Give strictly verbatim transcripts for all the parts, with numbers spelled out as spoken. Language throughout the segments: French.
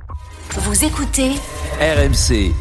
Vous écoutez R M C.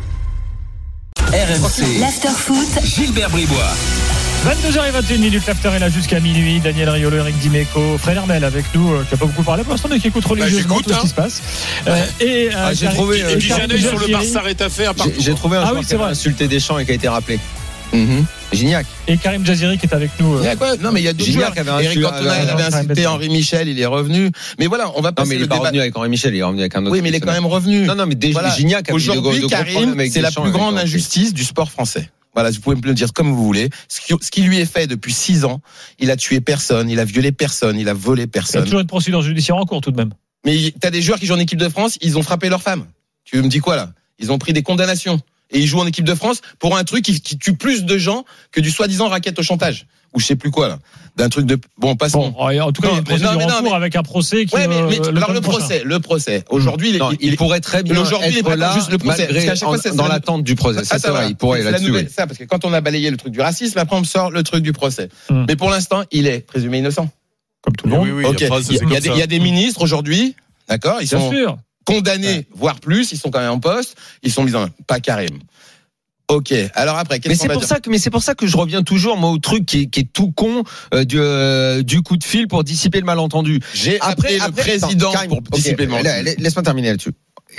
R M C. l'Afterfoot. Gilbert Bribois. vingt-deux heures vingt et une minutes, l'after est là jusqu'à minuit. Daniel Riolo, Eric Dimeco, Fred Hermel avec nous, euh, qui n'a pas beaucoup parlé pour l'instant, mais qui écoute religieusement bah, tout hein. ce qui se passe. Euh, et, euh, ah, j'ai trouvé. Et puis Jeannot sur le Barça est à faire. J'ai, j'ai trouvé un ah, joueur oui, qui a insulté Deschamps et qui a été rappelé. Mm-hmm. Gignac. Et Karim Jaziri qui est avec nous. Euh... Il y a quoi non mais il y a d'autres Gignac joueurs. avait Eric Cantona, il avait insulté Henri Michel, il est revenu. Mais voilà, on va passer non, mais il le est pas débat. revenu avec Henri Michel, il est revenu avec un autre. Oui, mais il est quand même revenu. Non, non, mais déjà, voilà. Gignac a aujourd'hui, de, de Karim, c'est la plus grande injustice du sport français. Voilà, vous pouvez me le dire comme vous voulez. Ce qui, ce qui lui est fait depuis six ans, il a tué personne, il a violé personne, il a volé personne. Il y a toujours une procédure judiciaire en cours tout de même. Mais t'as des joueurs qui jouent en équipe de France, ils ont frappé leur femme. Tu me dis quoi là? Ils ont pris des condamnations. Et ils jouent en équipe de France pour un truc qui, qui tue plus de gens que du soi-disant racket au chantage. Ou je sais plus quoi là. D'un truc de... Bon, passons. Bon, en tout cas, non, il y a une procédure non, non, en cours mais... avec un procès qui... Ouais, mais, mais, euh, alors le procès, le procès. Aujourd'hui, non, il, il, il pourrait très bien aujourd'hui, être là, juste le procès. malgré, parce qu'à chaque fois, en, dans l'attente du procès. Ça, c'est vrai, il pourrait être là-dessus. Oui. Ça, parce que quand on a balayé le truc du racisme, après on me sort le truc du procès. Hum. Mais pour l'instant, il est présumé innocent. Comme tout le monde. Oui, oui, okay. Il y, y, a des, il y a des ministres aujourd'hui, d'accord, ils bien sont sûr. condamnés, ouais. voire plus, ils sont quand même en poste, ils sont mis en... Pas Karim. Ok. Alors après, qu'est-ce mais qu'on c'est va pour dire ça que, mais c'est pour ça que je reviens toujours moi au truc qui est, qui est tout con euh, du, euh, du coup de fil pour dissiper le malentendu. J'ai après, appelé après, le président attends, pour dissiper okay, le malentendu. Laisse-moi terminer là-dessus.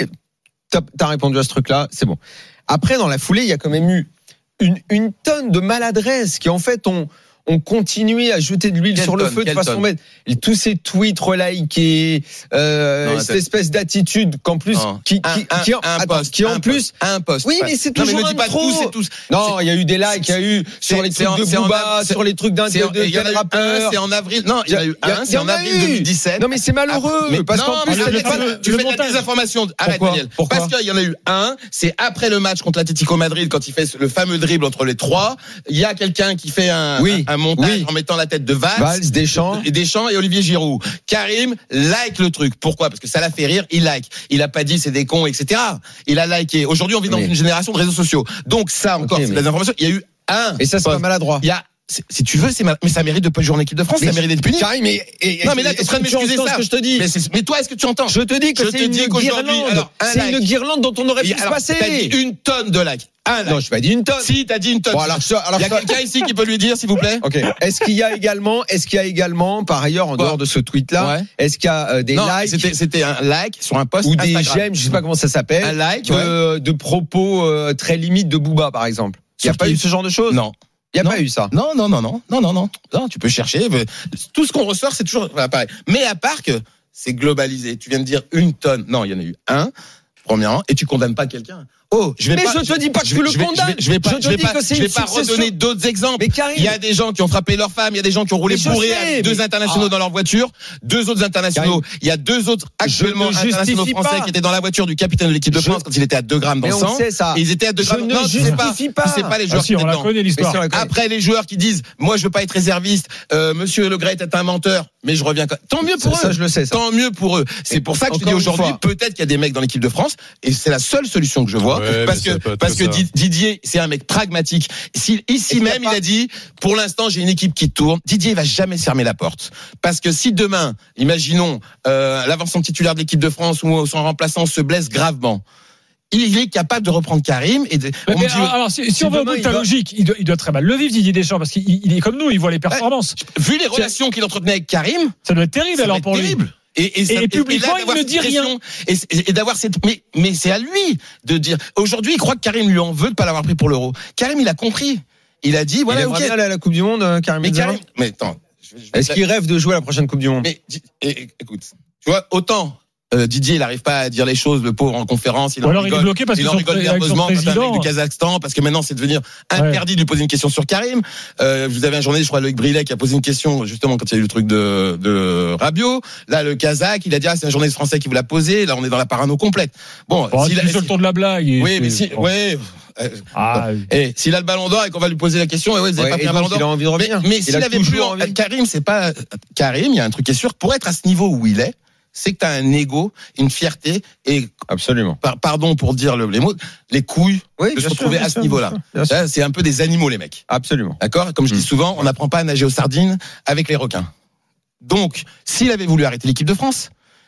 T'as, t'as répondu à ce truc-là, c'est bon. Après, dans la foulée, il y a quand même eu une, une tonne de maladresse qui en fait ont on continuait à jeter de l'huile quelle sur tonne, le feu de façon tonne. bête. Tous ces tweets relikés, euh, non, cette espèce d'attitude qu'en plus, non. qui, qui, un, qui, en, un attends, post, qui en un plus, post, un post. Oui, mais c'est toujours non, mais un pas trop. Tous, c'est tous. Non, il y a eu des likes, il y a eu sur les trucs en, de Booba, sur les trucs d'un de tel rappeur. C'est en avril. Non, il y a eu un, c'est en avril deux mille dix-sept. Non, mais c'est malheureux. Parce qu'en plus, tu fais de la désinformation. Arrête, Daniel. Parce qu'il y en a eu un, c'est après le match contre l'Atlético Madrid quand il fait le fameux dribble entre les trois. Il y a quelqu'un qui fait un montage en mettant la tête de Valls, Valls, Deschamps. Deschamps et Olivier Giroud. Karim like le truc. Pourquoi? Parce que ça l'a fait rire. Il like. Il a pas dit c'est des cons, et cetera. Il a liké. Aujourd'hui, on vit dans mais... une génération de réseaux sociaux. Donc ça encore, okay, c'est mais... des informations. Il y a eu un. Et ça, c'est pas maladroit. Il y a. Si tu veux, c'est mal... mais ça mérite de pas jouer en équipe de France, mais ça mérite d'être puni. Karim, mais et, non, mais là, tu es en train de m'excuser ça. Ce que je te dis. Mais, mais toi, est-ce que tu entends? Je te dis que je c'est te une dis guirlande. Alors, c'est like. Une guirlande dont on aurait pu se passer. T'as dit une tonne de likes. Un like. Non, je pas dit une tonne. Si, t'as dit une tonne. Bon, alors, alors, il y a quelqu'un ici qui peut lui dire, s'il vous plaît? Ok. Est-ce qu'il y a également, est-ce qu'il y a également, par ailleurs, en dehors de ce tweet-là, ouais. est-ce qu'il y a euh, des non, likes? C'était, c'était un like sur un post ou Instagram. Des j'aime, je sais pas comment ça s'appelle. Un like, de, ouais. de propos euh, très limites de Booba, par exemple. Il n'y a pas eu ce genre de choses? Non. Il n'y a non. pas eu ça. Non, non, non, non, non, non, non. Non, tu peux chercher. Tout ce qu'on ressort, c'est toujours enfin, pareil. Mais à part que c'est globalisé. Tu viens de dire une tonne. Non, il y en a eu un, premièrement, et tu condamnes pas quelqu'un. Oh, je vais mais pas. je te dis pas que tu le condamnes. Je vais pas. Je vais pas. Je vais pas redonner d'autres exemples. Il y a des gens qui ont frappé leur femme. Il y a des gens qui ont roulé bourrés avec deux internationaux dans leur voiture, deux autres internationaux. Il y a deux autres actuellement internationaux français qui étaient dans la voiture du capitaine de l'équipe de France quand il était à deux grammes dans le sang. Et ils étaient à deux grammes. Non, tu sais pas. Tu sais pas les joueurs qui étaient dedans. Après les joueurs qui disent, moi je veux pas être réserviste. Monsieur Le Gret est un menteur. Mais je reviens. Tant mieux pour eux. Ça je le sais. Tant mieux pour eux. C'est pour ça que je dis aujourd'hui, peut-être qu'il y a des mecs dans l'équipe de France et c'est la seule solution que je vois parce que parce que Didier, c'est un mec pragmatique. Si, ici même, il a dit, pour l'instant, j'ai une équipe qui tourne. Didier, il va jamais fermer la porte. Parce que si demain, imaginons, euh, l'avancement titulaire de l'équipe de France ou son remplaçant se blesse gravement, il est capable de reprendre Karim et de, mais, mais dit, alors, si, si, si on va au bout de ta logique, il doit, il doit très mal le vivre, Didier Deschamps, parce qu'il il est comme nous, il voit les performances. Ouais, vu les relations qu'il entretenait avec Karim, ça doit être terrible ça alors être pour terrible. lui. Et, et, ça, et, et publiquement, et il ne dit rien. Et, et, et d'avoir cette, mais, mais c'est à lui de dire. Aujourd'hui, il croit que Karim lui en veut de pas l'avoir pris pour l'Euro. Karim, il a compris. Il a dit, voilà, il ok. Il aller à la Coupe du Monde, Karim. Mais Karim, mais attends. Je, je Est-ce qu'il rêve de jouer à la prochaine Coupe du Monde? Mais, et, écoute, tu vois, autant. Euh, Didier, il n'arrive pas à dire les choses, le pauvre en conférence. Il Ou en alors rigole, il est bloqué parce il que en rigole nerveusement quand un mec du Kazakhstan, parce que maintenant c'est devenu interdit ouais. de lui poser une question sur Karim. Euh, vous avez un journaliste, je crois, Loïc Brillet, qui a posé une question justement quand il y a eu le truc de, de Rabiot. Là, le Kazakh, il a dit ah c'est un journaliste français qui vous l'a posé. Là, on est dans la parano complète. Bon, bon s'il a, sur le ton de la blague. Oui, mais si, bon. ouais. Euh, ah, oui. Et s'il a le ballon d'or et qu'on va lui poser la question, et ouais, vous avez ouais, pas pris un ballon d'or. Il a envie de revenir. Mais, mais s'il avait plus envie. Karim, c'est pas Karim. Il y a un truc qui est sûr. Pour être à ce niveau où il est, c'est que tu as un ego, une fierté et absolument. Par, pardon pour dire le, les mots, les couilles oui, de se retrouver sûr, à ce sûr, niveau-là. Là, c'est un peu des animaux les mecs. Absolument. D'accord. Comme je mmh. dis souvent, on n'apprend pas à nager aux sardines avec les requins. Donc, s'il avait voulu arrêter l'équipe de France,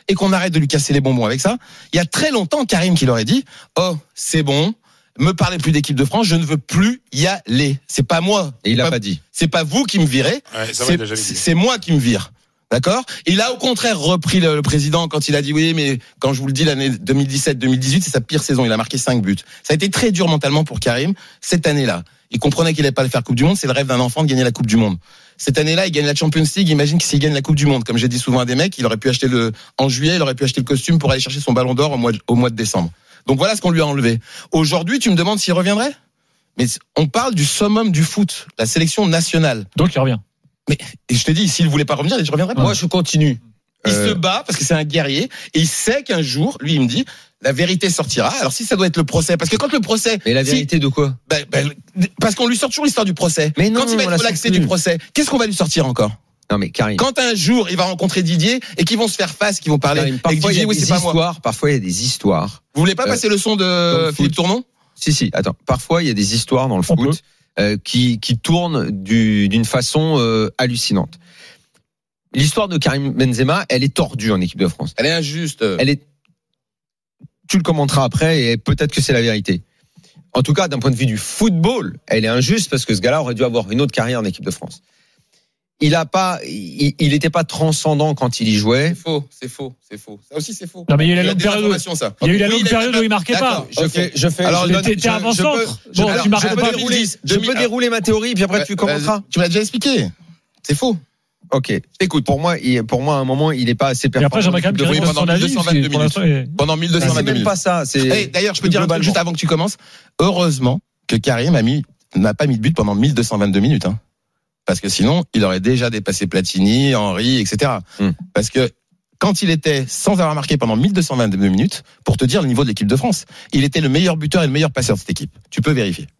et qu'on arrête de lui casser les bonbons avec ça. Il y a très longtemps, Karim qui leur a dit « Oh, c'est bon, me parlez plus d'équipe de France, je ne veux plus y aller. C'est pas moi. » Et il l'a pas, pas dit. C'est pas vous qui me virez, Ouais, ça c'est, va, il a c'est, c'est moi qui me vire. D'accord? Il a au contraire repris le, le président quand il a dit oui, mais quand je vous le dis, l'année deux mille dix-sept deux mille dix-huit, c'est sa pire saison. Il a marqué cinq buts. Ça a été très dur mentalement pour Karim cette année-là. Il comprenait qu'il n'allait pas le faire Coupe du Monde. C'est le rêve d'un enfant de gagner la Coupe du Monde. Cette année-là, il gagne la Champions League. Imagine que s'il gagne la Coupe du Monde, comme j'ai dit souvent à des mecs, il aurait pu acheter le, en juillet, il aurait pu acheter le costume pour aller chercher son ballon d'or au mois de, au mois de décembre. Donc voilà ce qu'on lui a enlevé. Aujourd'hui, tu me demandes s'il reviendrait? Mais on parle du summum du foot, la sélection nationale. Donc il revient. Mais et je te dis, s'il voulait pas revenir, il ne reviendrait pas. Moi, je continue. Il euh... se bat parce que c'est un guerrier et il sait qu'un jour, lui, il me dit, la vérité sortira. Alors si ça doit être le procès, parce que quand le procès, mais la vérité si, de quoi? ben, ben, parce qu'on lui sort toujours l'histoire du procès. Mais non, quand il va être relaxé du procès, qu'est-ce qu'on va lui sortir encore? Non mais Karim. Quand un jour il va rencontrer Didier et qu'ils vont se faire face, qu'ils vont parler. Karim, parfois Didier, il y a oui, des c'est histoires. Pas moi. Parfois il y a des histoires. Vous voulez pas euh, passer le son de Philippe Tournon? Si si. Attends. Parfois il y a des histoires dans le On foot euh, qui qui tournent du, d'une façon euh, hallucinante. L'histoire de Karim Benzema, elle est tordue en équipe de France. Elle est injuste. Elle est. Tu le commenteras après et peut-être que c'est la vérité. En tout cas, d'un point de vue du football, elle est injuste parce que ce gars-là aurait dû avoir une autre carrière en équipe de France. Il a pas, il, il était pas transcendant quand il y jouait. C'est faux, c'est faux, c'est faux. Ça aussi c'est faux. Non mais il y a eu la longue période. Ça. Il y a eu la oui, longue période où il marquait D'accord, pas. Je fais, je fais. Alors, je t'es, t'es avant-centre. Bon, alors, tu marques je pas. peux dérouler, je peux dérouler ma théorie puis après euh, tu commenteras. Euh, tu m'as déjà expliqué. C'est faux. Ok. Écoute, pour moi, il, pour moi, à un moment, il est pas assez performant. Et après, j'aimerais quand même qu'il oui, reste pendant son mille deux cent vingt-deux minutes. Est... Pendant mille deux cent vingt-deux minutes. C'est même pas ça. C'est. Hey, d'ailleurs, je peux dire un truc juste avant que tu commences. Heureusement que Karim a mis, n'a pas mis de but pendant mille deux cent vingt-deux minutes, hein. Parce que sinon, il aurait déjà dépassé Platini, Henry, et cetera. Hmm. Parce que quand il était sans avoir marqué pendant mille deux cent vingt-deux minutes, pour te dire le niveau de l'équipe de France, il était le meilleur buteur et le meilleur passeur de cette équipe. Tu peux vérifier.